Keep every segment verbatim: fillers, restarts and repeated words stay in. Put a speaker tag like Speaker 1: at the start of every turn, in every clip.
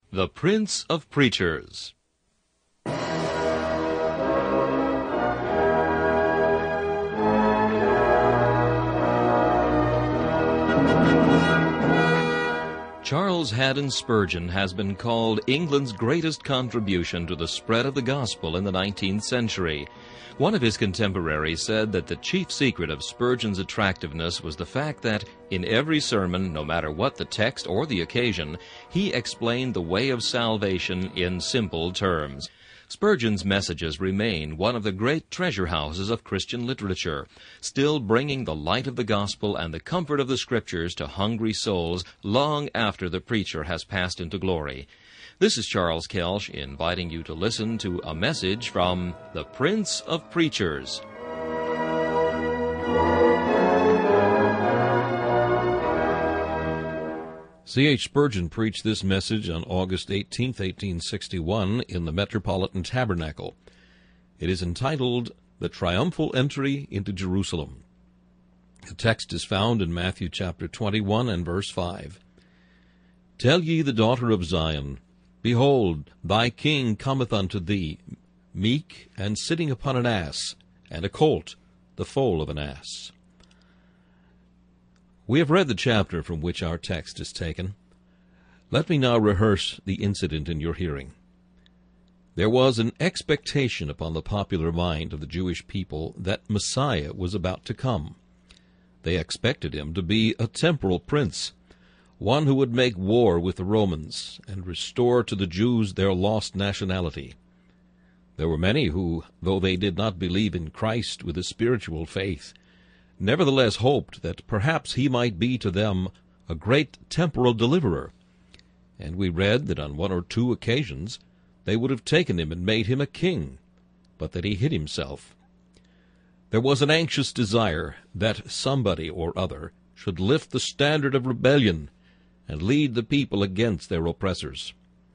Speaker 1: The Prince of Preachers. Charles Haddon Spurgeon has been called England's greatest contribution to the spread of the gospel in the nineteenth century. One of his contemporaries said that the chief secret of Spurgeon's attractiveness was the fact that, in every sermon, no matter what the text or the occasion, he explained the way of salvation in simple terms. Spurgeon's messages remain one of the great treasure houses of Christian literature, still bringing the light of the gospel and the comfort of the Scriptures to hungry souls long after the preacher has passed into glory. This is Charles Kelsch inviting you to listen to a message from the Prince of Preachers.
Speaker 2: C H Spurgeon preached this message on August eighteenth, eighteen sixty-one, in the Metropolitan Tabernacle. It is entitled, The Triumphal Entry into Jerusalem. The text is found in Matthew chapter twenty-one and verse five. Tell ye the daughter of Zion, Behold, thy king cometh unto thee, meek, and sitting upon an ass, and a colt, the foal of an ass. We have read the chapter from which our text is taken. Let me now rehearse the incident in your hearing. There was an expectation upon the popular mind of the Jewish people that Messiah was about to come. They expected him to be a temporal prince, one who would make war with the Romans and restore to the Jews their lost nationality. There were many who, though they did not believe in Christ with a spiritual faith, nevertheless hoped that perhaps he might be to them a great temporal deliverer. And we read that on one or two occasions they would have taken him and made him a king, but that he hid himself. There was an anxious desire that somebody or other should lift the standard of rebellion and lead the people against their oppressors.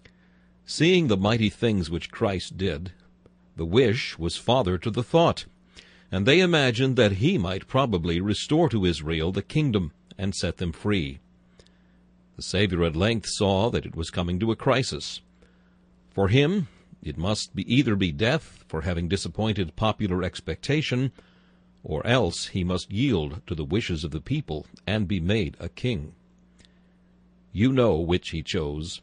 Speaker 2: Seeing the mighty things which Christ did, the wish was father to the thought, and they imagined that he might probably restore to Israel the kingdom and set them free. The Savior at length saw that it was coming to a crisis. For him, it must be either be death for having disappointed popular expectation, or else he must yield to the wishes of the people and be made a king. You know which he chose.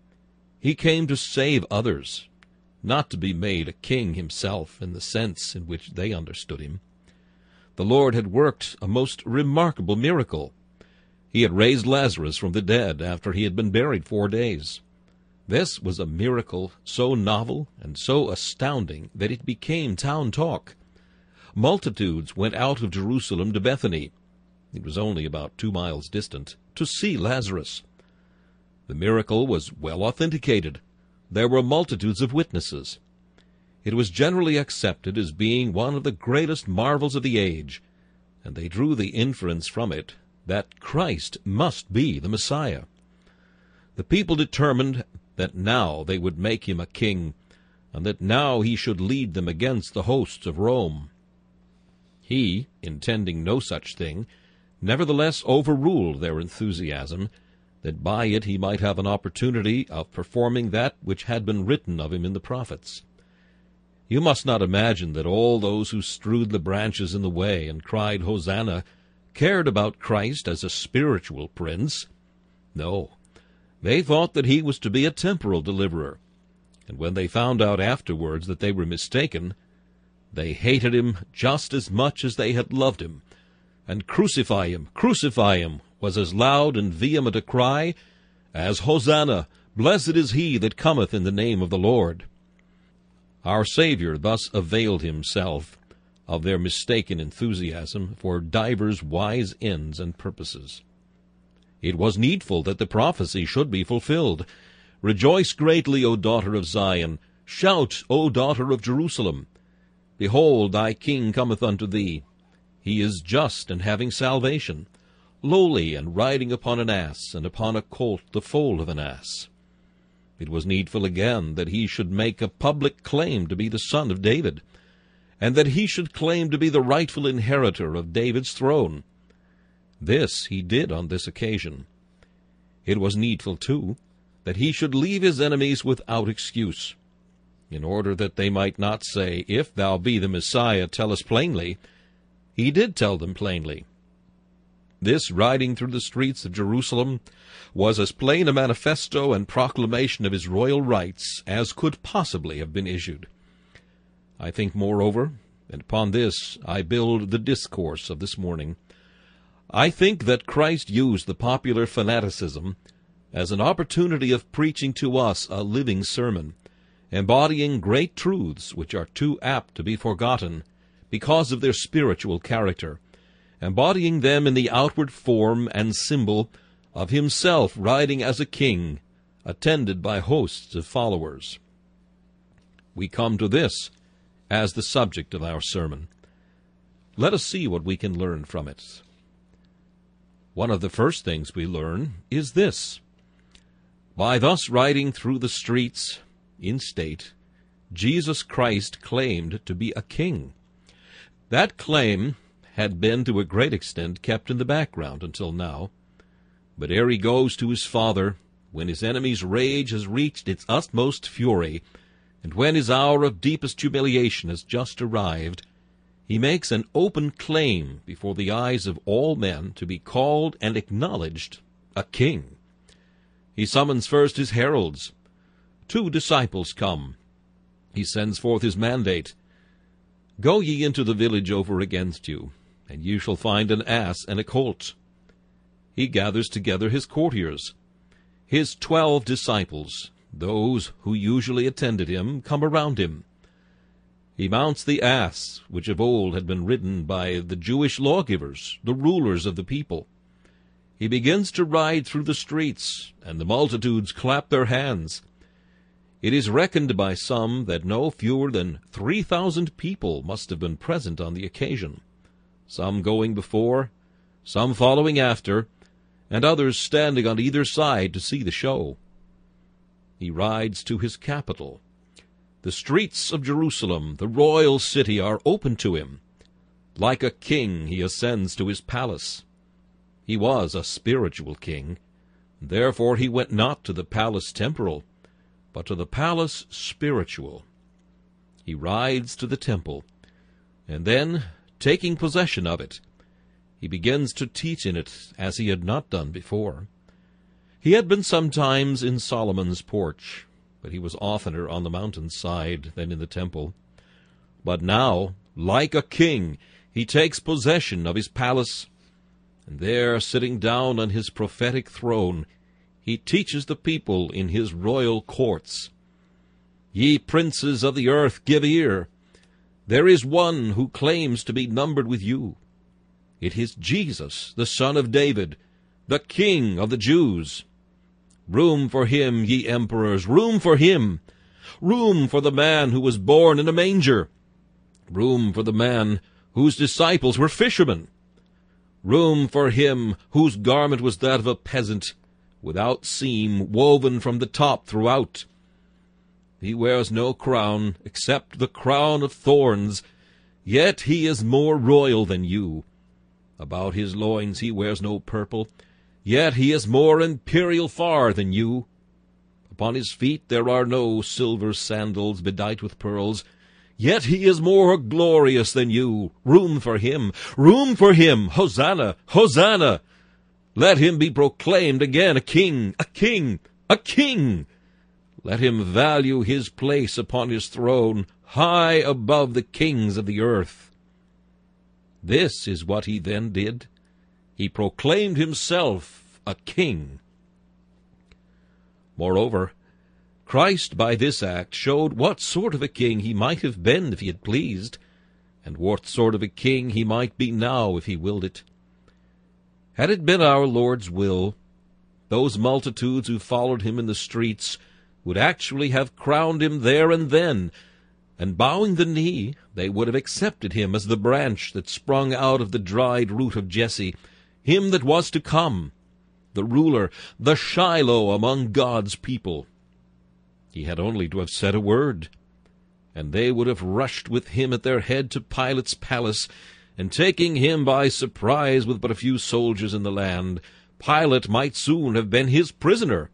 Speaker 2: He came to save others, not to be made a king himself in the sense in which they understood him. The Lord had worked a most remarkable miracle. He had raised Lazarus from the dead after he had been buried four days. This was a miracle so novel and so astounding that it became town talk. Multitudes went out of Jerusalem to Bethany, it was only about two miles distant, to see Lazarus. The miracle was well authenticated. There were multitudes of witnesses. It was generally accepted as being one of the greatest marvels of the age, and they drew the inference from it that Christ must be the Messiah. The people determined that now they would make him a king, and that now he should lead them against the hosts of Rome. He, intending no such thing, nevertheless overruled their enthusiasm, that by it he might have an opportunity of performing that which had been written of him in the prophets. You must not imagine that all those who strewed the branches in the way and cried Hosanna cared about Christ as a spiritual prince. No, they thought that he was to be a temporal deliverer, and when they found out afterwards that they were mistaken, they hated him just as much as they had loved him, and crucify him, crucify him, was as loud and vehement a cry as Hosanna, blessed is he that cometh in the name of the Lord. Our Savior thus availed himself of their mistaken enthusiasm for divers wise ends and purposes. It was needful that the prophecy should be fulfilled. Rejoice greatly, O daughter of Zion. Shout, O daughter of Jerusalem. Behold, thy king cometh unto thee. He is just and having salvation, lowly and riding upon an ass, and upon a colt the foal of an ass. It was needful again that he should make a public claim to be the son of David, and that he should claim to be the rightful inheritor of David's throne. This he did on this occasion. It was needful, too, that he should leave his enemies without excuse, in order that they might not say, If thou be the Messiah, tell us plainly. He did tell them plainly. This riding through the streets of Jerusalem was as plain a manifesto and proclamation of his royal rights as could possibly have been issued. I think, moreover, and upon this I build the discourse of this morning, I think that Christ used the popular fanaticism as an opportunity of preaching to us a living sermon, embodying great truths which are too apt to be forgotten because of their spiritual character, embodying them in the outward form and symbol of himself riding as a king, attended by hosts of followers. We come to this as the subject of our sermon. Let us see what we can learn from it. One of the first things we learn is this. By thus riding through the streets in state, Jesus Christ claimed to be a king. That claim had been to a great extent kept in the background until now. But ere he goes to his Father, when his enemy's rage has reached its utmost fury, and when his hour of deepest humiliation has just arrived, he makes an open claim before the eyes of all men to be called and acknowledged a king. He summons first his heralds. Two disciples come. He sends forth his mandate. Go ye into the village over against you, and you shall find an ass and a colt. He gathers together his courtiers. His twelve disciples, those who usually attended him, come around him. He mounts the ass, which of old had been ridden by the Jewish lawgivers, the rulers of the people. He begins to ride through the streets, and the multitudes clap their hands. It is reckoned by some that no fewer than three thousand people must have been present on the occasion, some going before, some following after, and others standing on either side to see the show. He rides to his capital. The streets of Jerusalem, the royal city, are open to him. Like a king he ascends to his palace. He was a spiritual king. Therefore he went not to the palace temporal, but to the palace spiritual. He rides to the temple, and then, taking possession of it, he begins to teach in it as he had not done before. He had been sometimes in Solomon's porch, but he was oftener on the mountainside than in the temple. But now, like a king, he takes possession of his palace, and there, sitting down on his prophetic throne, he teaches the people in his royal courts. Ye princes of the earth, give ear. There is one who claims to be numbered with you. It is Jesus, the Son of David, the King of the Jews. Room for him, ye emperors, room for him. Room for the man who was born in a manger. Room for the man whose disciples were fishermen. Room for him whose garment was that of a peasant, without seam, woven from the top throughout. He wears no crown except the crown of thorns, yet he is more royal than you. About his loins he wears no purple, yet he is more imperial far than you. Upon his feet there are no silver sandals bedight with pearls, yet he is more glorious than you. Room for him, room for him, Hosanna, Hosanna! Let him be proclaimed again a king, a king, a king! Let him value his place upon his throne, high above the kings of the earth. This is what he then did. He proclaimed himself a king. Moreover, Christ by this act showed what sort of a king he might have been if he had pleased, and what sort of a king he might be now if he willed it. Had it been our Lord's will, those multitudes who followed him in the streets would actually have crowned him there and then, and bowing the knee, they would have accepted him as the branch that sprung out of the dried root of Jesse, him that was to come, the ruler, the Shiloh among God's people. He had only to have said a word, and they would have rushed with him at their head to Pilate's palace, and taking him by surprise with but a few soldiers in the land, Pilate might soon have been his prisoner,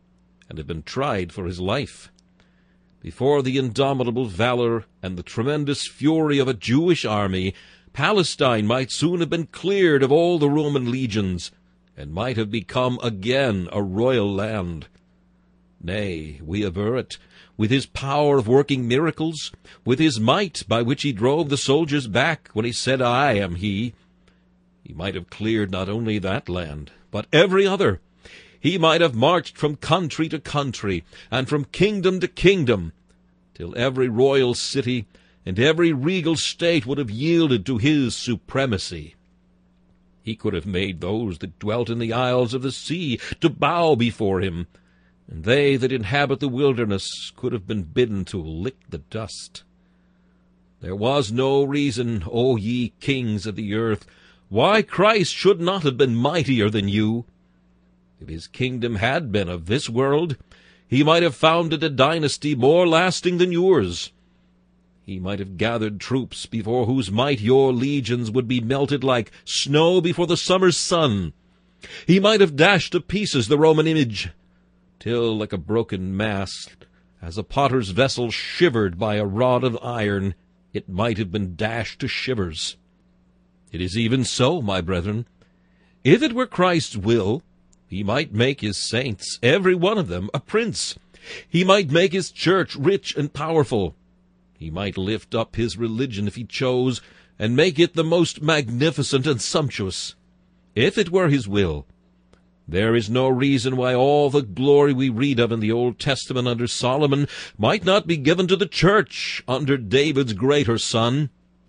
Speaker 2: and have been tried for his life. Before the indomitable valor and the tremendous fury of a Jewish army, Palestine might soon have been cleared of all the Roman legions, and might have become again a royal land. Nay, we aver it, with his power of working miracles, with his might by which he drove the soldiers back when he said, I am he, he might have cleared not only that land, but every other. He might have marched from country to country, and from kingdom to kingdom, till every royal city and every regal state would have yielded to his supremacy. He could have made those that dwelt in the isles of the sea to bow before him, and they that inhabit the wilderness could have been bidden to lick the dust. There was no reason, O ye kings of the earth, why Christ should not have been mightier than you. If his kingdom had been of this world, he might have founded a dynasty more lasting than yours. He might have gathered troops before whose might your legions would be melted like snow before the summer's sun. He might have dashed to pieces the Roman image, till, like a broken mast, as a potter's vessel shivered by a rod of iron, it might have been dashed to shivers. It is even so, my brethren. If it were Christ's will, he might make his saints, every one of them, a prince. He might make his church rich and powerful. He might lift up his religion if he chose, and make it the most magnificent and sumptuous. If it were his will, there is no reason why all the glory we read of in the Old Testament under Solomon might not be given to the church under David's greater son.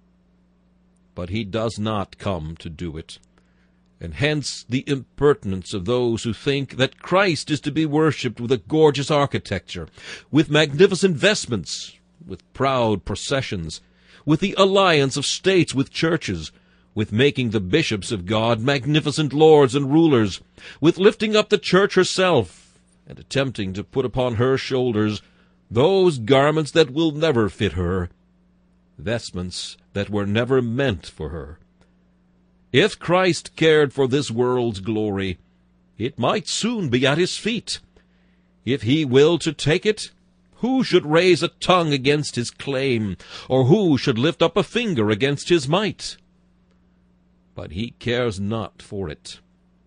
Speaker 2: But he does not come to do it, and hence the impertinence of those who think that Christ is to be worshipped with a gorgeous architecture, with magnificent vestments, with proud processions, with the alliance of states with churches, with making the bishops of God magnificent lords and rulers, with lifting up the church herself, and attempting to put upon her shoulders those garments that will never fit her, vestments that were never meant for her. If Christ cared for this world's glory, it might soon be at his feet. If he willed to take it, who should raise a tongue against his claim, or who should lift up a finger against his might? But he cares not for it.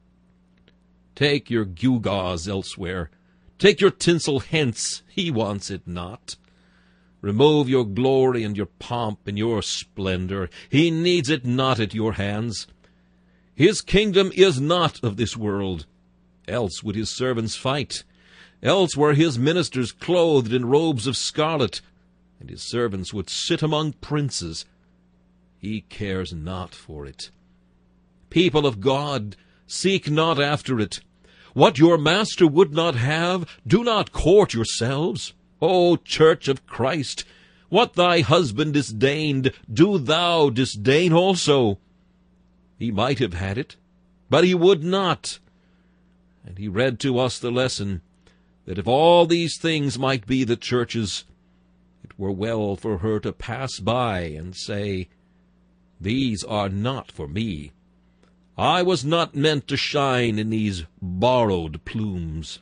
Speaker 2: Take your gewgaws elsewhere. Take your tinsel hence. He wants it not. Remove your glory and your pomp and your splendor. He needs it not at your hands. His kingdom is not of this world. Else would his servants fight. Else were his ministers clothed in robes of scarlet, and his servants would sit among princes. He cares not for it. People of God, seek not after it. What your master would not have, do not court yourselves. O church of Christ, what thy husband disdained, do thou disdain also. He might have had it, but he would not. And he read to us the lesson, that if all these things might be the church's, it were well for her to pass by and say, These are not for me. I was not meant to shine in these borrowed plumes.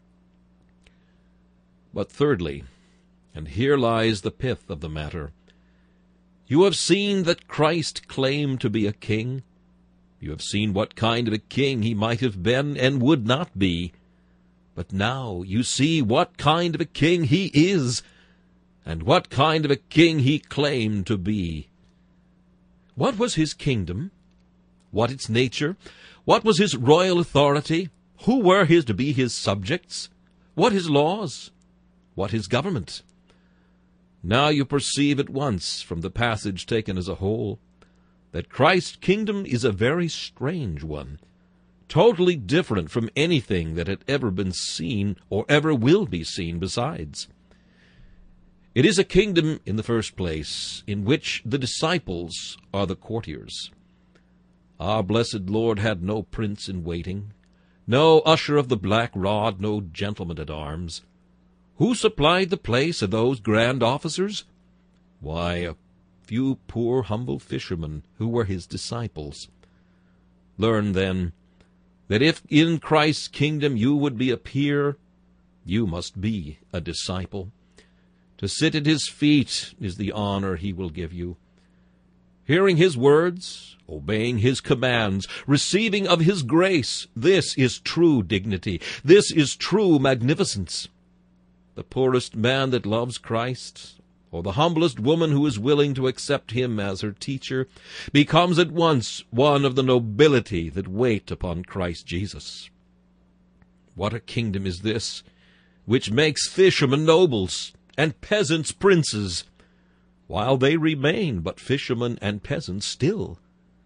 Speaker 2: But thirdly, and here lies the pith of the matter, you have seen that Christ claimed to be a king. You have seen what kind of a king he might have been and would not be. But now you see what kind of a king he is, and what kind of a king he claimed to be. What was his kingdom? What its nature? What was his royal authority? Who were his to be his subjects? What his laws? What his government? Now you perceive at once, from the passage taken as a whole, that Christ's kingdom is a very strange one, totally different from anything that had ever been seen or ever will be seen besides. It is a kingdom, in the first place, in which the disciples are the courtiers. Our blessed Lord had no prince in waiting, no usher of the black rod, no gentleman at arms. Who supplied the place of those grand officers? Why, a few poor humble fishermen who were his disciples. Learn, then, that if in Christ's kingdom you would be a peer, You must be a disciple. To sit at his feet is the honor he will give you. Hearing his words, obeying his commands, receiving of his grace, this is true dignity. This is true magnificence. The poorest man that loves Christ, or the humblest woman who is willing to accept him as her teacher, becomes at once one of the nobility that wait upon Christ Jesus. What a kingdom is this, which makes fishermen nobles, and peasants princes, while they remain but fishermen and peasants still.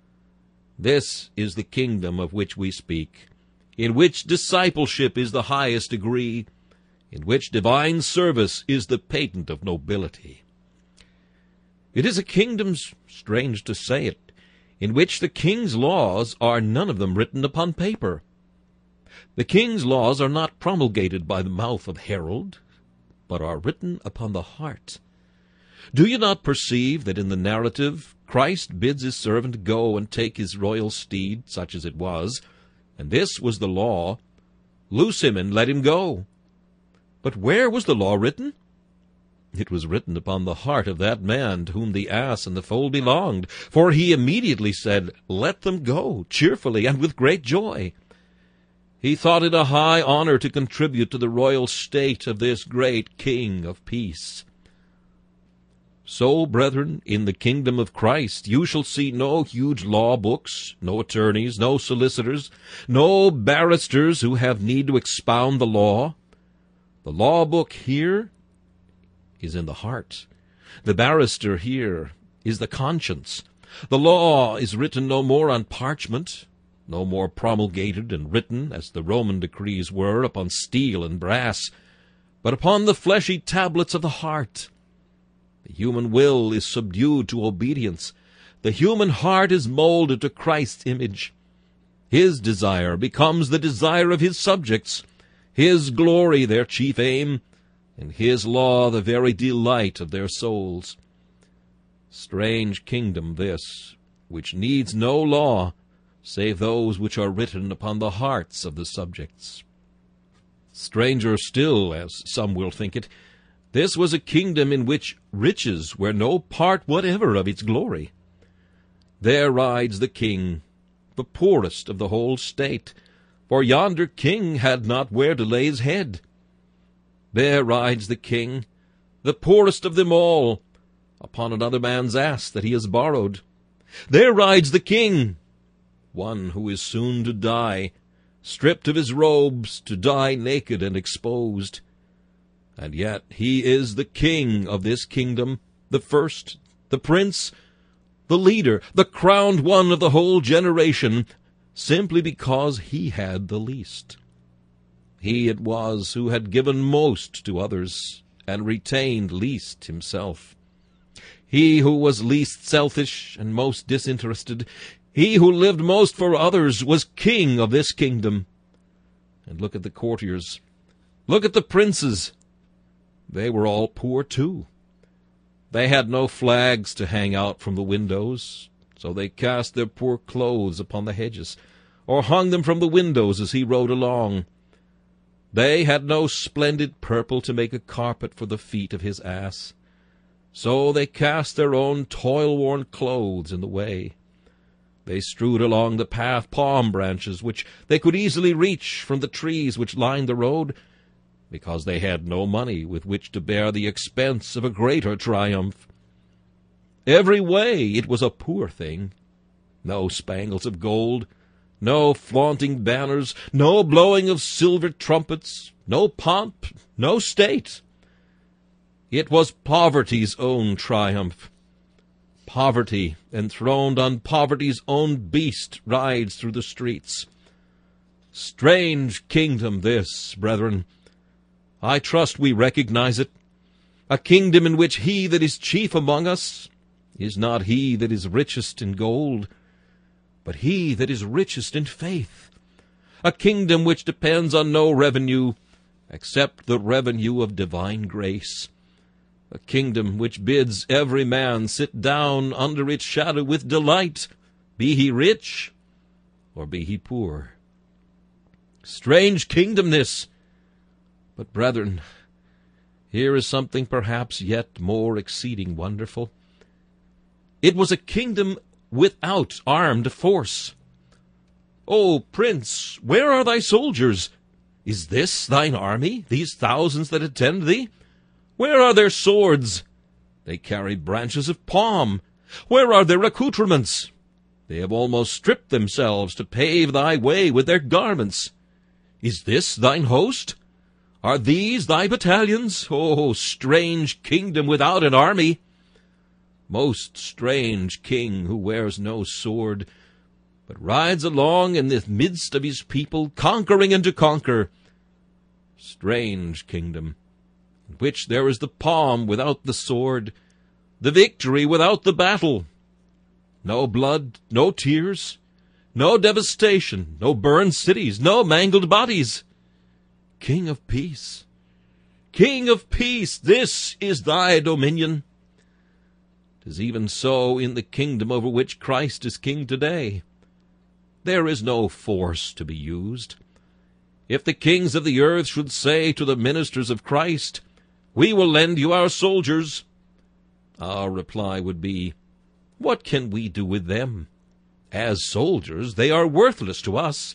Speaker 2: This is the kingdom of which we speak, in which discipleship is the highest degree, in which divine service is the patent of nobility. It is a kingdom, strange to say it, in which the king's laws are none of them written upon paper. The king's laws are not promulgated by the mouth of herald, but are written upon the heart. Do you not perceive that in the narrative Christ bids his servant go and take his royal steed, such as it was, and this was the law, loose him and let him go? But where was the law written? It was written upon the heart of that man to whom the ass and the foal belonged, for he immediately said, Let them go, cheerfully and with great joy. He thought it a high honor to contribute to the royal state of this great King of peace. So, brethren, in the kingdom of Christ you shall see no huge law books, no attorneys, no solicitors, no barristers who have need to expound the law. The law book here is in the heart. The barrister here is the conscience. The law is written no more on parchment, no more promulgated and written, as the Roman decrees were, upon steel and brass, but upon the fleshy tablets of the heart. The human will is subdued to obedience. The human heart is molded to Christ's image. His desire becomes the desire of his subjects, his glory their chief aim, and his law the very delight of their souls. Strange kingdom this, which needs no law, save those which are written upon the hearts of the subjects. Stranger still, as some will think it, this was a kingdom in which riches were no part whatever of its glory. There rides the king, the poorest of the whole state, for yonder king had not where to lay his head. There rides the king, the poorest of them all, upon another man's ass that he has borrowed. There rides the king, one who is soon to die, stripped of his robes, to die naked and exposed. And yet he is the king of this kingdom, the first, the prince, the leader, the crowned one of the whole generation, simply because he had the least. He it was who had given most to others, and retained least himself. He who was least selfish and most disinterested, he who lived most for others, was king of this kingdom. And look at the courtiers. Look at the princes. They were all poor too. They had no flags to hang out from the windows, so they cast their poor clothes upon the hedges, or hung them from the windows as he rode along. They had no splendid purple to make a carpet for the feet of his ass, so they cast their own toil-worn clothes in the way. They strewed along the path palm branches, which they could easily reach from the trees which lined the road, because they had no money with which to bear the expense of a greater triumph. Every way it was a poor thing. No spangles of gold, no flaunting banners, no blowing of silver trumpets, no pomp, no state. It was poverty's own triumph. Poverty, enthroned on poverty's own beast, rides through the streets. Strange kingdom this, brethren. I trust we recognize it, a kingdom in which he that is chief among us is not he that is richest in gold, but he that is richest in faith, a kingdom which depends on no revenue except the revenue of divine grace, a kingdom which bids every man sit down under its shadow with delight, be he rich or be he poor. Strange kingdom this! But, brethren, here is something perhaps yet more exceeding wonderful. It was a kingdom without armed force. O prince, where are thy soldiers? Is this thine army, these thousands that attend thee? Where are their swords? They carry branches of palm. Where are their accoutrements? They have almost stripped themselves to pave thy way with their garments. Is this thine host? Are these thy battalions? O strange kingdom without an army! Most strange king who wears no sword, but rides along in the midst of his people, conquering and to conquer. Strange kingdom, in which there is the palm without the sword, the victory without the battle. No blood, no tears, no devastation, no burned cities, no mangled bodies. King of peace, King of peace, this is thy dominion. 'Tis even so in the kingdom over which Christ is king today. There is no force to be used. If the kings of the earth should say to the ministers of Christ, "We will lend you our soldiers," our reply would be, "What can we do with them? As soldiers, they are worthless to us."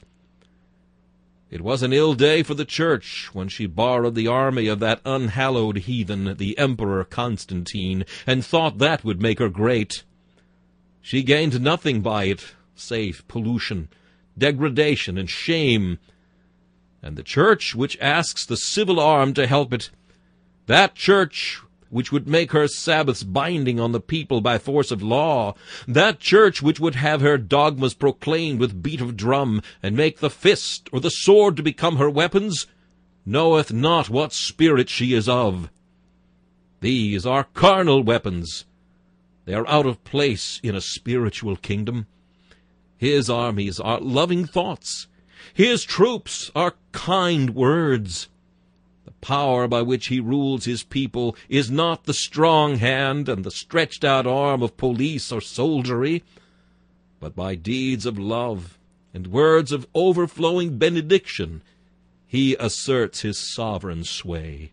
Speaker 2: It was an ill day for the church when she borrowed the army of that unhallowed heathen, the Emperor Constantine, and thought that would make her great. She gained nothing by it save pollution, degradation, and shame. And the church which asks the civil arm to help it, that church which would make her Sabbaths binding on the people by force of law, that church which would have her dogmas proclaimed with beat of drum, and make the fist or the sword to become her weapons, knoweth not what spirit she is of. These are carnal weapons. They are out of place in a spiritual kingdom. His armies are loving thoughts. His troops are kind words. The power by which he rules his people is not the strong hand and the stretched-out arm of police or soldiery, but by deeds of love and words of overflowing benediction he asserts his sovereign sway.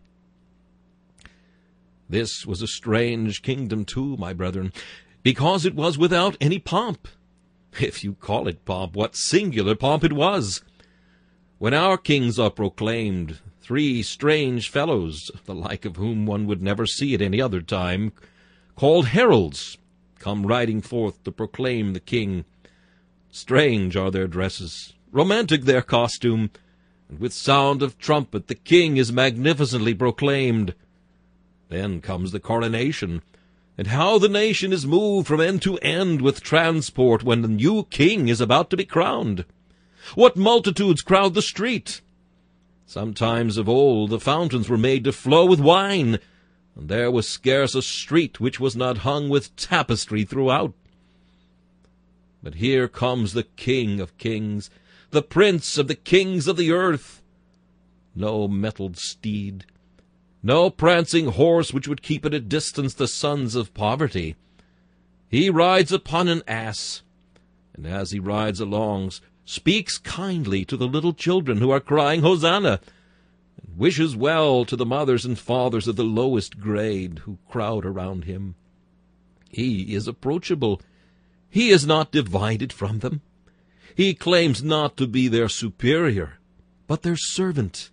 Speaker 2: This was a strange kingdom, too, my brethren, because it was without any pomp. If you call it pomp, what singular pomp it was! When our kings are proclaimed, three strange fellows, the like of whom one would never see at any other time, called heralds, come riding forth to proclaim the king. Strange are their dresses, romantic their costume, and with sound of trumpet the king is magnificently proclaimed. Then comes the coronation, and how the nation is moved from end to end with transport when the new king is about to be crowned. What multitudes crowd the street! Sometimes of old the fountains were made to flow with wine, and there was scarce a street which was not hung with tapestry throughout. But here comes the King of kings, the Prince of the kings of the earth. No mettled steed, no prancing horse which would keep at a distance the sons of poverty. He rides upon an ass, and as he rides along, speaks kindly to the little children who are crying Hosanna, and wishes well to the mothers and fathers of the lowest grade who crowd around him. He is approachable. He is not divided from them. He claims not to be their superior, but their servant.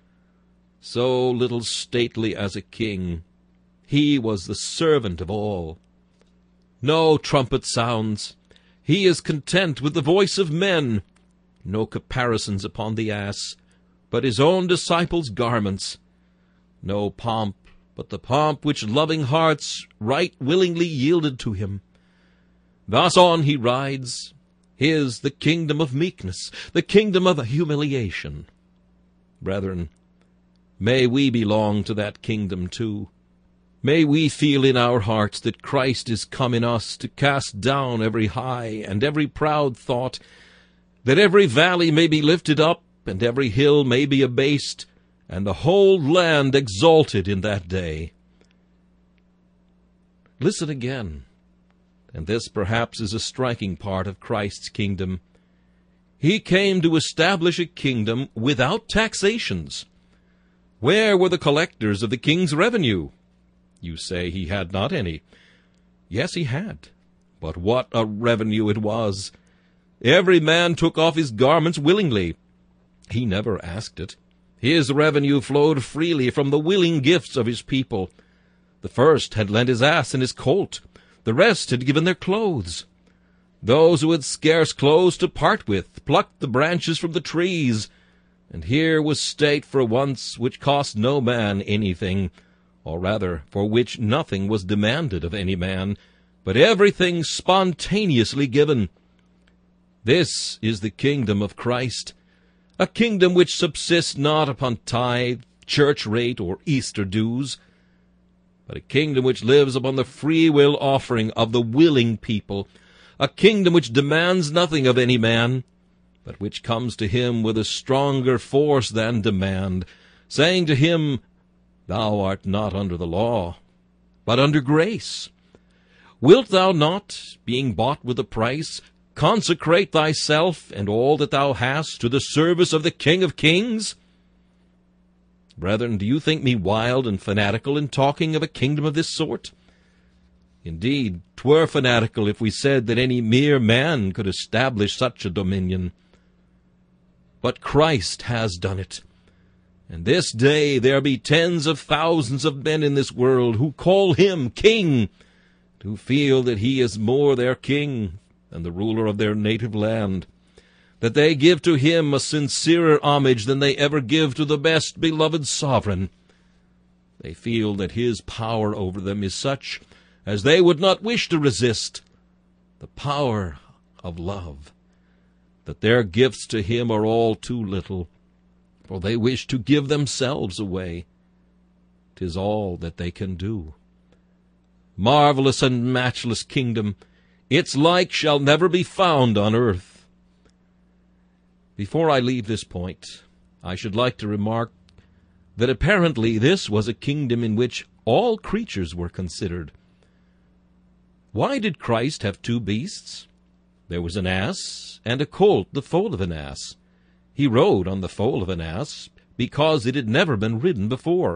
Speaker 2: So little stately as a king, he was the servant of all. No trumpet sounds. He is content with the voice of men. No caparisons upon the ass, but his own disciples' garments. No pomp, but the pomp which loving hearts right willingly yielded to him. Thus on he rides, his the kingdom of meekness, the kingdom of humiliation. Brethren, may we belong to that kingdom too. May we feel in our hearts that Christ is come in us to cast down every high and every proud thought, that every valley may be lifted up, and every hill may be abased, and the whole land exalted in that day. Listen again, and this perhaps is a striking part of Christ's kingdom. He came to establish a kingdom without taxations. Where were the collectors of the king's revenue? You say he had not any. Yes, he had. But what a revenue it was! Every man took off his garments willingly. He never asked it. His revenue flowed freely from the willing gifts of his people. The first had lent his ass and his colt. The rest had given their clothes. Those who had scarce clothes to part with plucked the branches from the trees. And here was state for once which cost no man anything, or rather, for which nothing was demanded of any man, but everything spontaneously given. This is the kingdom of Christ, a kingdom which subsists not upon tithe, church rate, or Easter dues, but a kingdom which lives upon the free will offering of the willing people, a kingdom which demands nothing of any man, but which comes to him with a stronger force than demand, saying to him, Thou art not under the law, but under grace. Wilt thou not, being bought with a price, consecrate thyself and all that thou hast to the service of the King of Kings? Brethren, do you think me wild and fanatical in talking of a kingdom of this sort? Indeed, 'twere fanatical if we said that any mere man could establish such a dominion. But Christ has done it. And this day there be tens of thousands of men in this world who call him king, who feel that he is more their king than the ruler of their native land, that they give to him a sincerer homage than they ever give to the best beloved sovereign. They feel that his power over them is such as they would not wish to resist, the power of love, that their gifts to him are all too little, for they wish to give themselves away. 'Tis all that they can do. Marvelous and matchless kingdom, its like shall never be found on earth. Before I leave this point, I should like to remark that apparently this was a kingdom in which all creatures were considered. Why did Christ have two beasts? There was an ass and a colt, the foal of an ass. He rode on the foal of an ass because it had never been ridden before.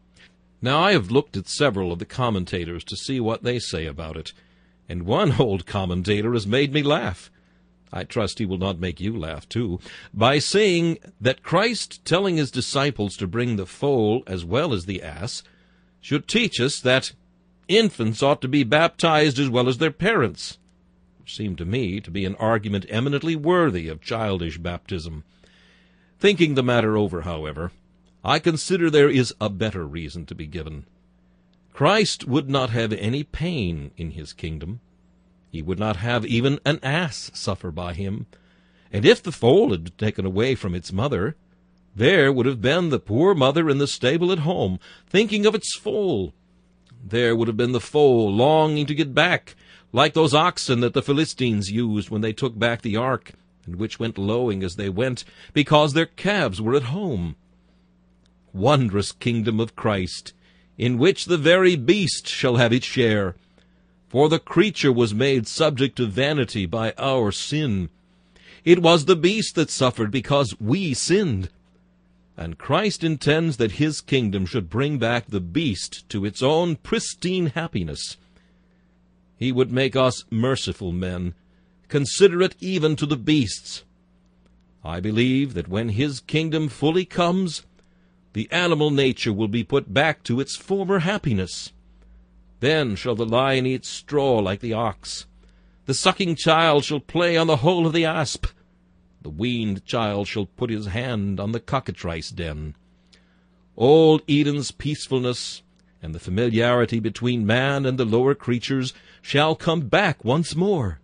Speaker 2: Now I have looked at several of the commentators to see what they say about it, and one old commentator has made me laugh. I trust he will not make you laugh too, by saying that Christ telling his disciples to bring the foal as well as the ass should teach us that infants ought to be baptized as well as their parents, which seemed to me to be an argument eminently worthy of childish baptism. Thinking the matter over, however, I consider there is a better reason to be given. Christ would not have any pain in his kingdom. He would not have even an ass suffer by him. And if the foal had been taken away from its mother, there would have been the poor mother in the stable at home, thinking of its foal. There would have been the foal longing to get back, like those oxen that the Philistines used when they took back the ark, and which went lowing as they went, because their calves were at home. Wondrous kingdom of Christ, in which the very beast shall have its share. For the creature was made subject to vanity by our sin. It was the beast that suffered because we sinned. And Christ intends that his kingdom should bring back the beast to its own pristine happiness. He would make us merciful men, considerate even to the beasts. I believe that when his kingdom fully comes, the animal nature will be put back to its former happiness. Then shall the lion eat straw like the ox. The sucking child shall play on the hole of the asp. The weaned child shall put his hand on the cockatrice den. Old Eden's peacefulness and the familiarity between man and the lower creatures shall come back once more.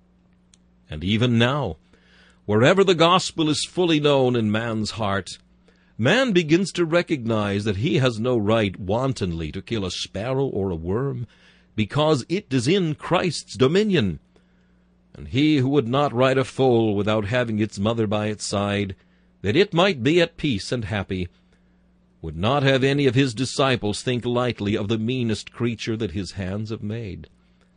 Speaker 2: And even now, wherever the gospel is fully known in man's heart, man begins to recognize that he has no right wantonly to kill a sparrow or a worm, because it is in Christ's dominion. And he who would not ride a foal without having its mother by its side, that it might be at peace and happy, would not have any of his disciples think lightly of the meanest creature that his hands have made.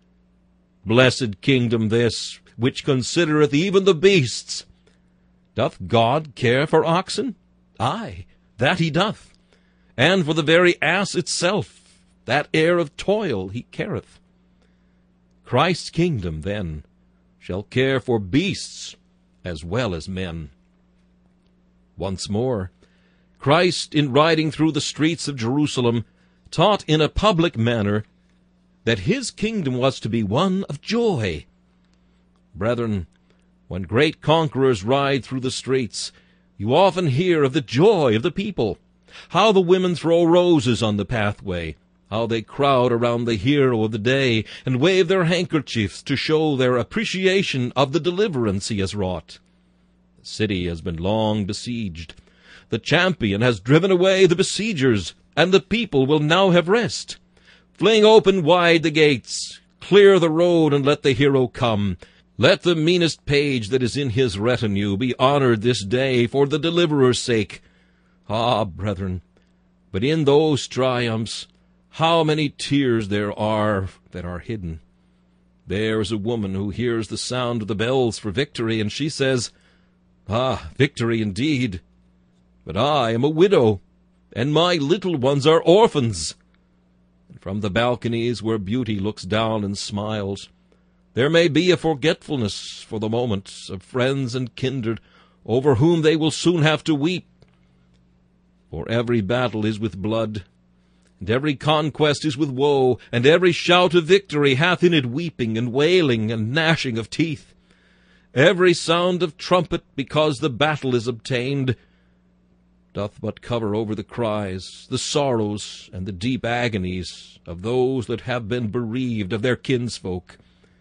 Speaker 2: Blessed kingdom this, which considereth even the beasts! Doth God care for oxen? Aye, that he doth. and for the very ass itself, that heir of toil he careth. Christ's kingdom, then, shall care for beasts as well as men. Once more, Christ, in riding through the streets of Jerusalem, taught in a public manner that his kingdom was to be one of joy. Brethren, when great conquerors ride through the streets, you often hear of the joy of the people, how the women throw roses on the pathway, how they crowd around the hero of the day and wave their handkerchiefs to show their appreciation of the deliverance he has wrought. The city has been long besieged. The champion has driven away the besiegers, and the people will now have rest. Fling open wide the gates, clear the road, and let the hero come. Let the meanest page that is in his retinue be honored this day for the deliverer's sake. Ah, brethren, but in those triumphs, how many tears there are that are hidden. There is a woman who hears the sound of the bells for victory, and she says, "Ah, victory indeed! But I am a widow, and my little ones are orphans." And from the balconies where beauty looks down and smiles, there may be a forgetfulness for the moment of friends and kindred over whom they will soon have to weep. For every battle is with blood, and every conquest is with woe, and every shout of victory hath in it weeping and wailing and gnashing of teeth. Every sound of trumpet, because the battle is obtained, doth but cover over the cries, the sorrows, and the deep agonies of those that have been bereaved of their kinsfolk.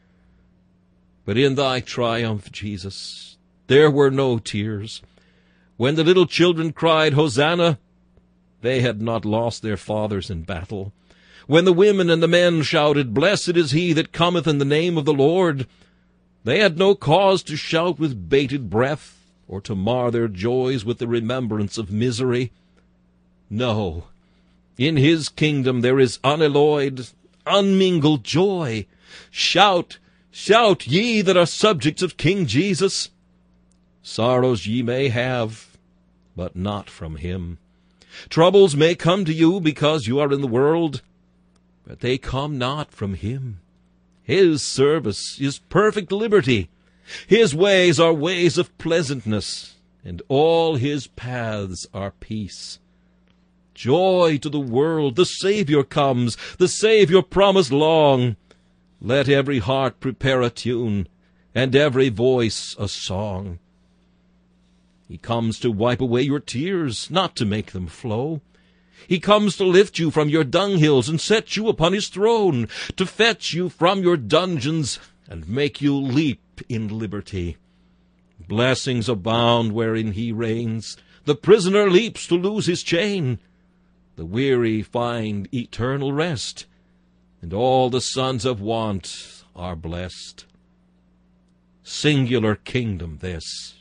Speaker 2: But in thy triumph, Jesus, there were no tears. When the little children cried, "Hosanna," they had not lost their fathers in battle. When the women and the men shouted, "Blessed is he that cometh in the name of the Lord," they had no cause to shout with bated breath, or to mar their joys with the remembrance of misery. No, in his kingdom there is unalloyed, unmingled joy. Shout, shout, ye that are subjects of King Jesus. Sorrows ye may have, but not from him. Troubles may come to you because you are in the world, but they come not from him. His service is perfect liberty. His ways are ways of pleasantness, and all his paths are peace. Joy to the world, the Savior comes, the Savior promised long. Let every heart prepare a tune, and every voice a song. He comes to wipe away your tears, not to make them flow. He comes to lift you from your dunghills and set you upon his throne, to fetch you from your dungeons and make you leap in liberty. Blessings abound wherein he reigns. The prisoner leaps to lose his chain. The weary find eternal rest, and all the sons of want are blessed. Singular kingdom this.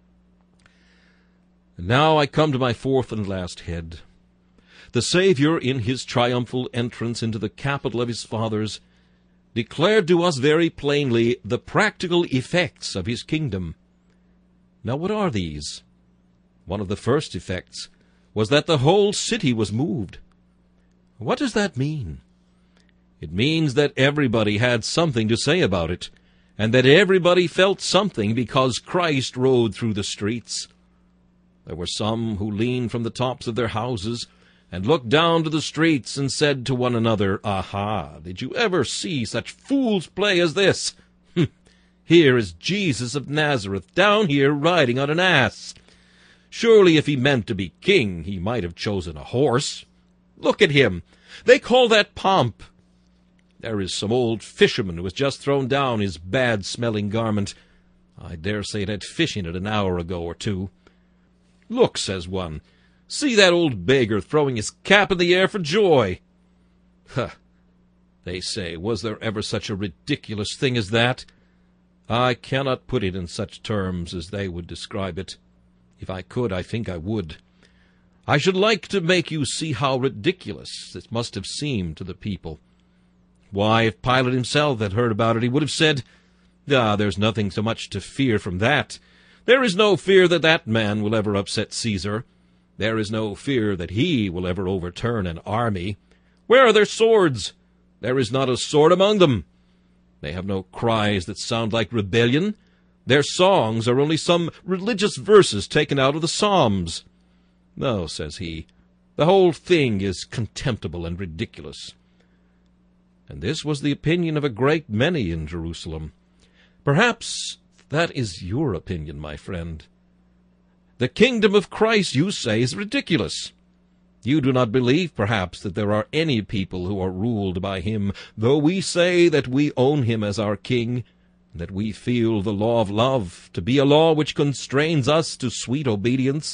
Speaker 2: And now I come to my fourth and last head. The Savior, in his triumphal entrance into the capital of his fathers, declared to us very plainly the practical effects of his kingdom. Now what are these? One of the first effects was that the whole city was moved. What does that mean? It means that everybody had something to say about it, and that everybody felt something because Christ rode through the streets. There were some who leaned from the tops of their houses and looked down to the streets and said to one another, "Aha, did you ever see such fool's play as this? Here is Jesus of Nazareth down here riding on an ass. Surely if he meant to be king, he might have chosen a horse. Look at him. They call that pomp. There is some old fisherman who has just thrown down his bad-smelling garment. I dare say it had fish in it an hour ago or two. Look, says one, see that old beggar throwing his cap in the air for joy. Huh, they say, was there ever such a ridiculous thing as that? I cannot put it in such terms as they would describe it. If I could, I think I would. I should like to make you see how ridiculous it must have seemed to the people. Why, if Pilate himself had heard about it, he would have said, "Ah, there's nothing so much to fear from that. There is no fear that that man will ever upset Caesar. There is no fear that he will ever overturn an army. Where are their swords? There is not a sword among them. They have no cries that sound like rebellion. Their songs are only some religious verses taken out of the Psalms. No, says he, the whole thing is contemptible and ridiculous. And this was the opinion of a great many in Jerusalem. Perhaps that is your opinion, my friend. The kingdom of Christ, you say, is ridiculous. You do not believe, perhaps, that there are any people who are ruled by him, though we say that we own him as our king, and that we feel the law of love to be a law which constrains us to sweet obedience.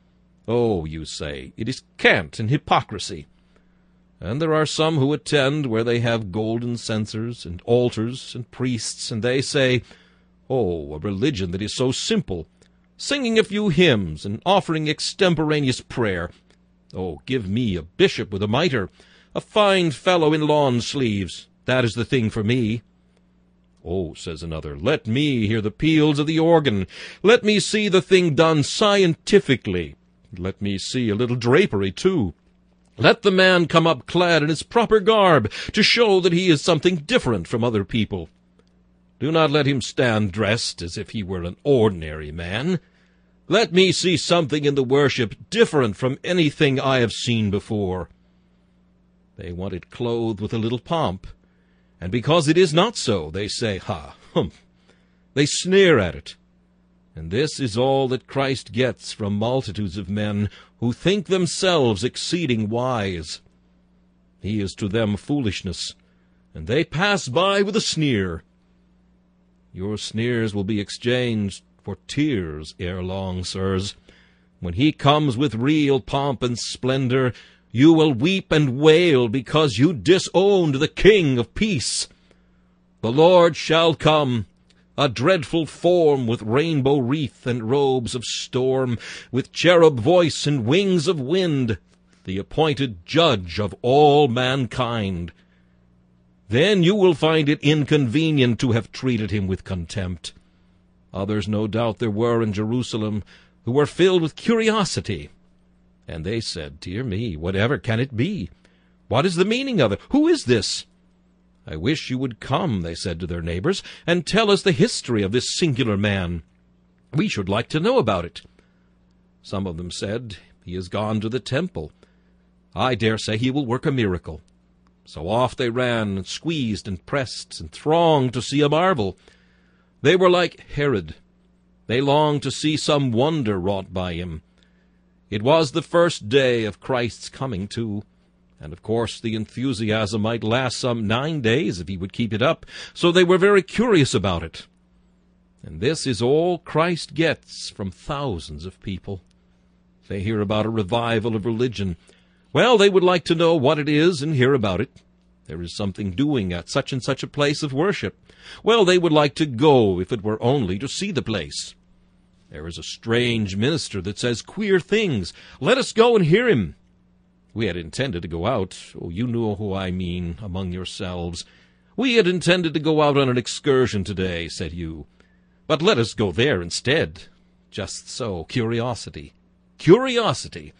Speaker 2: Oh, you say, it is cant and hypocrisy. And there are some who attend where they have golden censers and altars and priests, and they say, oh, a religion that is so simple, singing a few hymns and offering extemporaneous prayer. Oh, give me a bishop with a mitre, a fine fellow in lawn sleeves. That is the thing for me. Oh, says another, let me hear the peals of the organ. Let me see the thing done scientifically. Let me see a little drapery, too. Let the man come up clad in his proper garb, to show that he is something different from other people. Do not let him stand dressed as if he were an ordinary man. Let me see something in the worship different from anything I have seen before. They want it clothed with a little pomp, and because it is not so, they say, ha, humph. They sneer at it. And this is all that Christ gets from multitudes of men who think themselves exceeding wise. He is to them foolishness, and they pass by with a sneer. Your sneers will be exchanged for tears ere long, sirs. When he comes with real pomp and splendor, you will weep and wail because you disowned the King of peace. The Lord shall come, a dreadful form with rainbow wreath and robes of storm, with cherub voice and wings of wind, the appointed judge of all mankind. Then you will find it inconvenient to have treated him with contempt. Others, no doubt, there were in Jerusalem who were filled with curiosity. And they said, dear me, whatever can it be? What is the meaning of it? Who is this? I wish you would come, they said to their neighbors, and tell us the history of this singular man. We should like to know about it. Some of them said, he has gone to the temple. I dare say he will work a miracle. So off they ran, and squeezed and pressed, and thronged to see a marvel. They were like Herod. They longed to see some wonder wrought by him. It was the first day of Christ's coming, too, and of course the enthusiasm might last some nine days if he would keep it up, so they were very curious about it. And this is all Christ gets from thousands of people. They hear about a revival of religion. Well, they would like to know what it is and hear about it. There is something doing at such and such a place of worship. Well, they would like to go, if it were only to see the place. There is a strange minister that says queer things. Let us go and hear him. We had intended to go out. Oh, you know who I mean, among yourselves. We had intended to go out on an excursion today, said you. But let us go there instead. Just so, curiosity. Curiosity.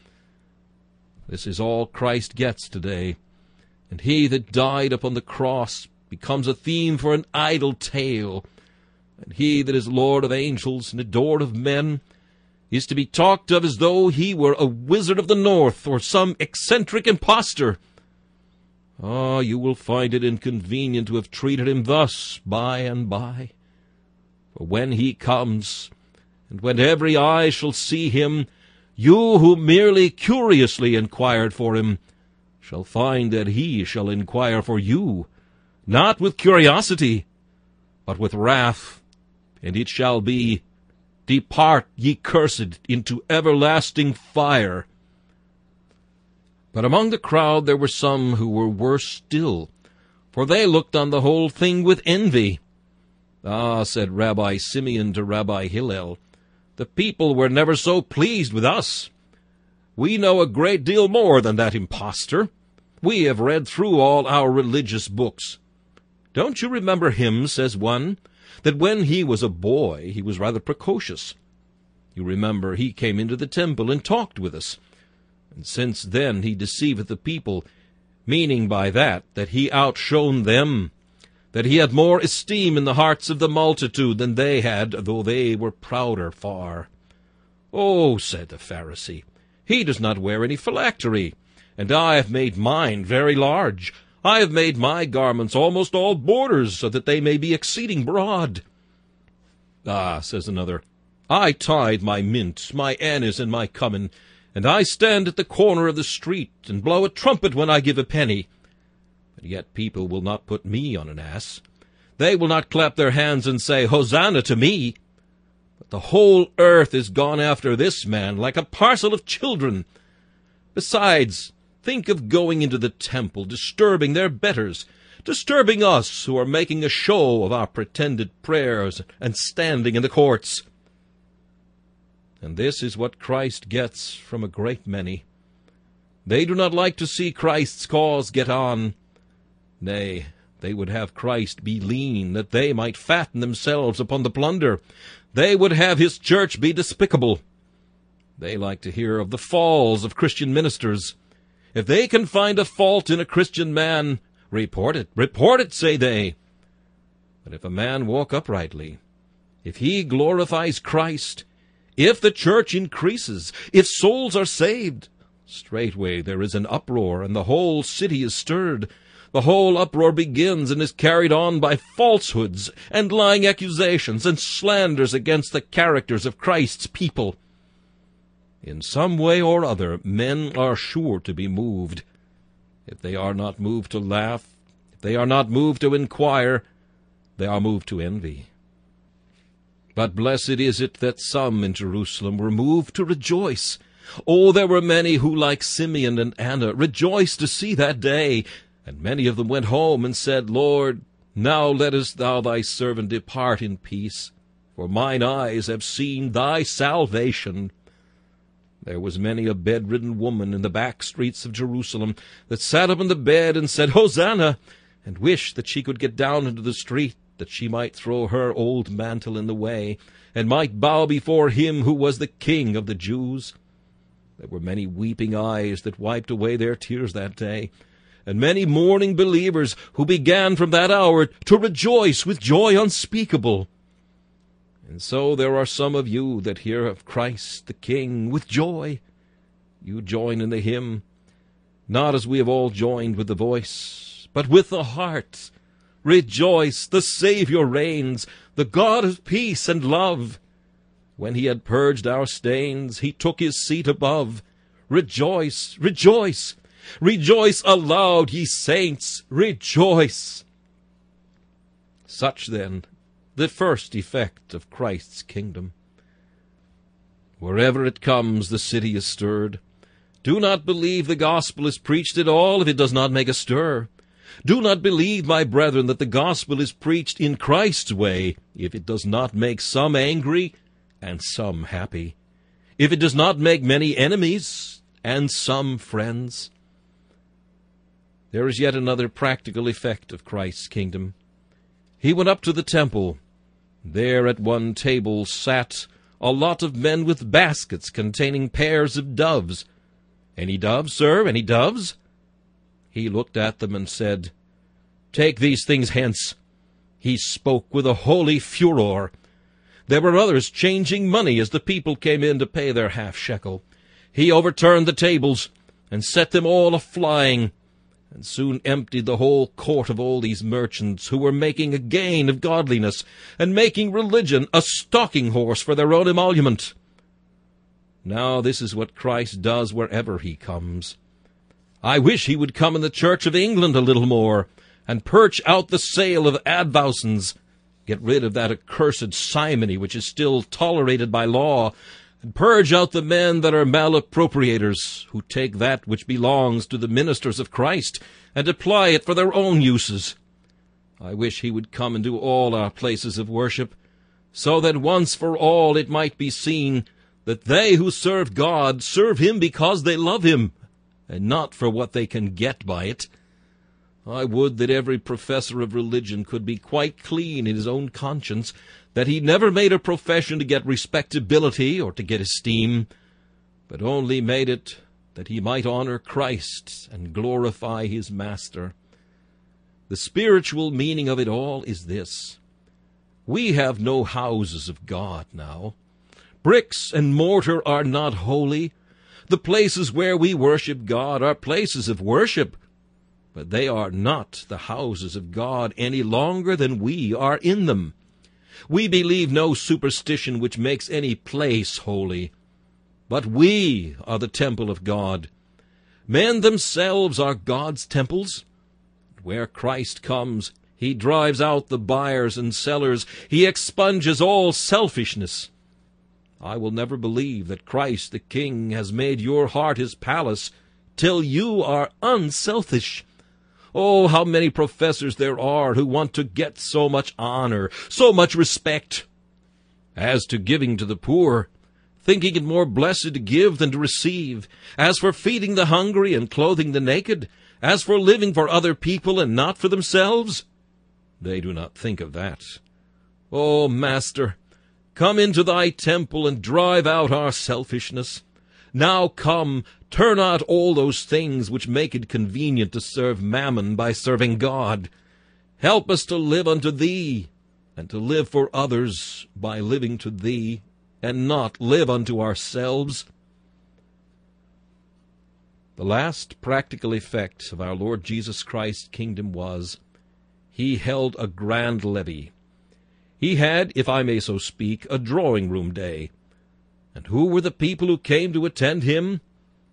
Speaker 2: This is all Christ gets today. And he that died upon the cross becomes a theme for an idle tale. And he that is Lord of angels and adored of men is to be talked of as though he were a wizard of the north or some eccentric impostor. Ah, you will find it inconvenient to have treated him thus by and by. For when he comes, and when every eye shall see him, you who merely curiously inquired for him shall find that he shall inquire for you, not with curiosity, but with wrath. And it shall be, Depart, ye cursed, into everlasting fire. But among the crowd there were some who were worse still, for they looked on the whole thing with envy. Ah, said Rabbi Simeon to Rabbi Hillel, the people were never so pleased with us. We know a great deal more than that impostor. We have read through all our religious books. Don't you remember him, says one, that when he was a boy he was rather precocious. You remember he came into the temple and talked with us. And since then he deceiveth the people, meaning by that that he outshone them, that he had more esteem in the hearts of the multitude than they had, though they were prouder far. Oh, said the Pharisee, he does not wear any phylactery, and I have made mine very large. I have made my garments almost all borders, so that they may be exceeding broad. Ah, says another, I tithe my mint, my anise, and my cummin, and I stand at the corner of the street, and blow a trumpet when I give a penny. But yet people will not put me on an ass. They will not clap their hands and say, Hosanna to me. But the whole earth is gone after this man, like a parcel of children. Besides, think of going into the temple, disturbing their betters, disturbing us who are making a show of our pretended prayers and standing in the courts. And this is what Christ gets from a great many. They do not like to see Christ's cause get on. Nay, they would have Christ be lean, that they might fatten themselves upon the plunder. They would have his church be despicable. They like to hear of the falls of Christian ministers. If they can find a fault in a Christian man, report it, report it, say they. But if a man walk uprightly, if he glorifies Christ, if the church increases, if souls are saved, straightway there is an uproar, and the whole city is stirred. The whole uproar begins and is carried on by falsehoods and lying accusations and slanders against the characters of Christ's people. In some way or other, men are sure to be moved. If they are not moved to laugh, if they are not moved to inquire, they are moved to envy. But blessed is it that some in Jerusalem were moved to rejoice. Oh, there were many who, like Simeon and Anna, rejoiced to see that day. And many of them went home and said, Lord, now lettest thou thy servant depart in peace, for mine eyes have seen thy salvation. There was many a bedridden woman in the back streets of Jerusalem that sat up in the bed and said, Hosanna, and wished that she could get down into the street, that she might throw her old mantle in the way, and might bow before him who was the King of the Jews. There were many weeping eyes that wiped away their tears that day, and many mourning believers who began from that hour to rejoice with joy unspeakable. And so there are some of you that hear of Christ the King with joy. You join in the hymn, not as we have all joined with the voice, but with the heart. Rejoice, the Savior reigns, the God of peace and love. When he had purged our stains, he took his seat above. Rejoice, rejoice, rejoice aloud, ye saints, rejoice. Such, then, the first effect of Christ's kingdom. Wherever it comes, the city is stirred. Do not believe the gospel is preached at all if it does not make a stir. Do not believe, my brethren, that the gospel is preached in Christ's way if it does not make some angry and some happy, if it does not make many enemies and some friends. There is yet another practical effect of Christ's kingdom. He went up to the temple. There at one table sat a lot of men with baskets containing pairs of doves. Any doves, sir, any doves? He looked at them and said, Take these things hence. He spoke with a holy furor. There were others changing money as the people came in to pay their half shekel. He overturned the tables and set them all a-flying, and soon emptied the whole court of all these merchants who were making a gain of godliness and making religion a stalking horse for their own emolument. Now this is what Christ does wherever he comes. I wish he would come in the Church of England a little more, and purge out the sale of advowsons, get rid of that accursed simony which is still tolerated by law, and purge out the men that are malappropriators, who take that which belongs to the ministers of Christ, and apply it for their own uses. I wish he would come into all our places of worship, so that once for all it might be seen that they who serve God serve him because they love him, and not for what they can get by it. I would that every professor of religion could be quite clean in his own conscience, that he never made a profession to get respectability or to get esteem, but only made it that he might honor Christ and glorify his Master. The spiritual meaning of it all is this: we have no houses of God now. Bricks and mortar are not holy. The places where we worship God are places of worship, but they are not the houses of God any longer than we are in them. We believe no superstition which makes any place holy, but we are the temple of God. Men themselves are God's temples. Where Christ comes, he drives out the buyers and sellers. He expunges all selfishness. I will never believe that Christ the King has made your heart his palace till you are unselfish. Oh, how many professors there are who want to get so much honor, so much respect. As to giving to the poor, thinking it more blessed to give than to receive. As for feeding the hungry and clothing the naked, as for living for other people and not for themselves, they do not think of that. Oh, Master, come into thy temple and drive out our selfishness. Now come, turn out all those things which make it convenient to serve Mammon by serving God. Help us to live unto thee, and to live for others by living to thee, and not live unto ourselves. The last practical effect of our Lord Jesus Christ's kingdom was, he held a grand levee. He had, if I may so speak, a drawing-room day. And who were the people who came to attend him?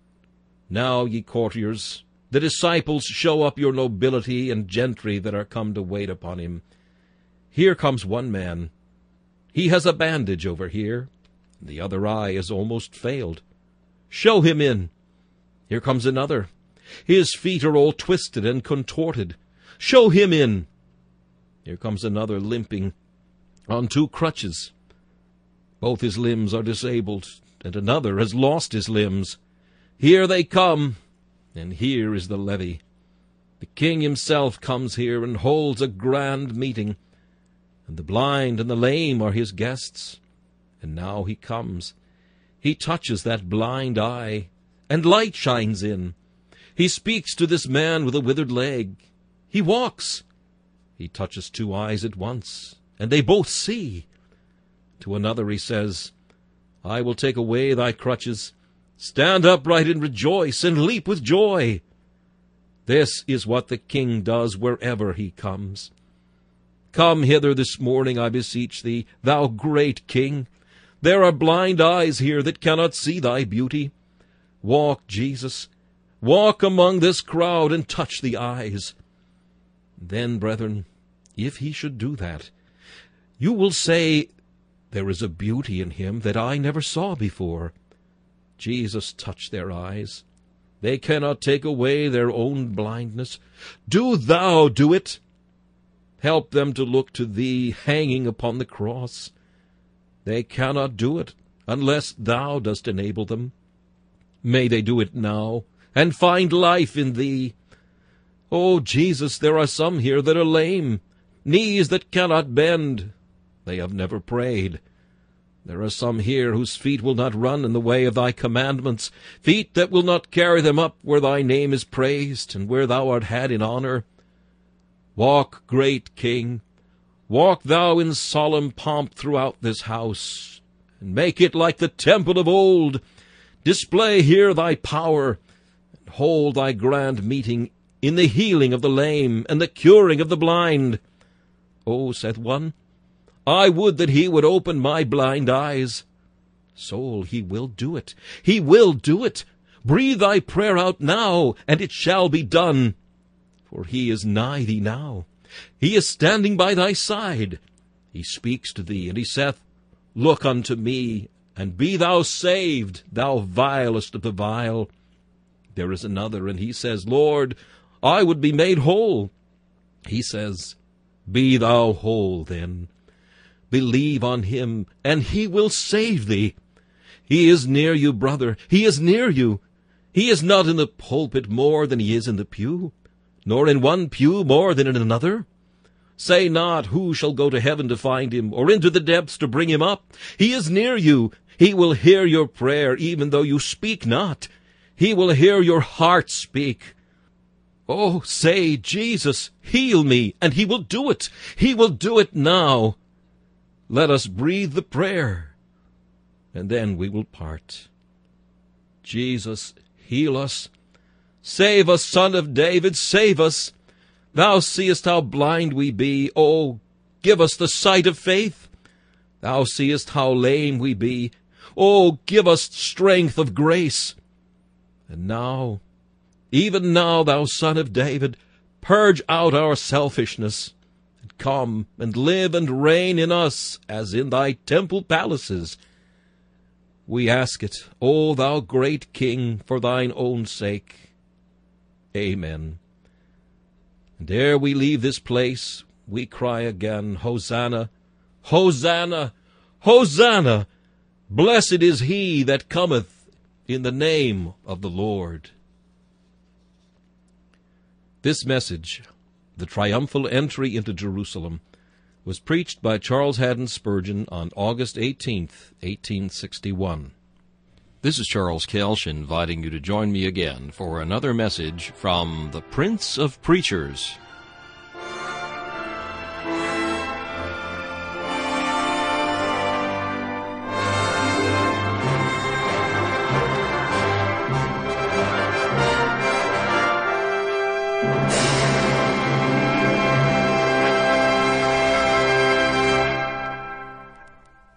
Speaker 2: Now, ye courtiers, the disciples, show up your nobility and gentry that are come to wait upon him. Here comes one man. He has a bandage over here. The other eye is almost failed. Show him in. Here comes another. His feet are all twisted and contorted. Show him in. Here comes another limping on two crutches. Both his limbs are disabled, and another has lost his limbs. Here they come, and here is the levee. The king himself comes here and holds a grand meeting, and the blind and the lame are his guests. And now he comes. He touches that blind eye, and light shines in. He speaks to this man with a withered leg. He walks. He touches two eyes at once, and they both see. To another he says, I will take away thy crutches. Stand upright and rejoice, and leap with joy. This is what the king does wherever he comes. Come hither this morning, I beseech thee, thou great king. There are blind eyes here that cannot see thy beauty. Walk, Jesus, walk among this crowd, and touch the eyes. Then, brethren, if he should do that, you will say, there is a beauty in him that I never saw before. Jesus touched their eyes. They cannot take away their own blindness. Do thou do it. Help them to look to thee hanging upon the cross. They cannot do it unless thou dost enable them. May they do it now, and find life in thee. O Jesus, there are some here that are lame, knees that cannot bend. They have never prayed. There are some here whose feet will not run in the way of thy commandments, feet that will not carry them up where thy name is praised, and where thou art had in honor. Walk, great King, walk thou in solemn pomp throughout this house, and make it like the temple of old. Display here thy power, and hold thy grand meeting in the healing of the lame and the curing of the blind. Oh, saith one, I would that he would open my blind eyes. Soul, he will do it. He will do it. Breathe thy prayer out now, and it shall be done. For he is nigh thee now. He is standing by thy side. He speaks to thee, and he saith, Look unto me, and be thou saved, thou vilest of the vile. There is another, and he says, Lord, I would be made whole. He says, Be thou whole then. Believe on him, and he will save thee. He is near you, brother. He is near you. He is not in the pulpit more than he is in the pew.
Speaker 1: nor in one pew more than in another? Say not, who shall go to heaven to find him, or into the depths to bring him up? He is near you. He will hear your prayer, even though you speak not. He will hear your heart speak. Oh, say, Jesus, heal me, and he will do it. He will do it now. Let us breathe the prayer, and then we will part. Jesus, heal us. Save us, Son of David, save us. Thou seest how blind we be. Oh, give us the sight of faith. Thou seest how lame we be. Oh, give us strength of grace. And now, even now, thou Son of David, purge out our selfishness, and come and live and reign in us as in thy temple palaces. We ask it, O thou great King, for thine own sake. Amen. And ere we leave this place, we cry again, Hosanna, Hosanna, Hosanna! Blessed is he that cometh in the name of the Lord. This message, the triumphal entry into Jerusalem, was preached by Charles Haddon Spurgeon on August eighteenth, eighteen sixty-one. This is Charles Kelsch inviting you to join me again for another message from the Prince of Preachers.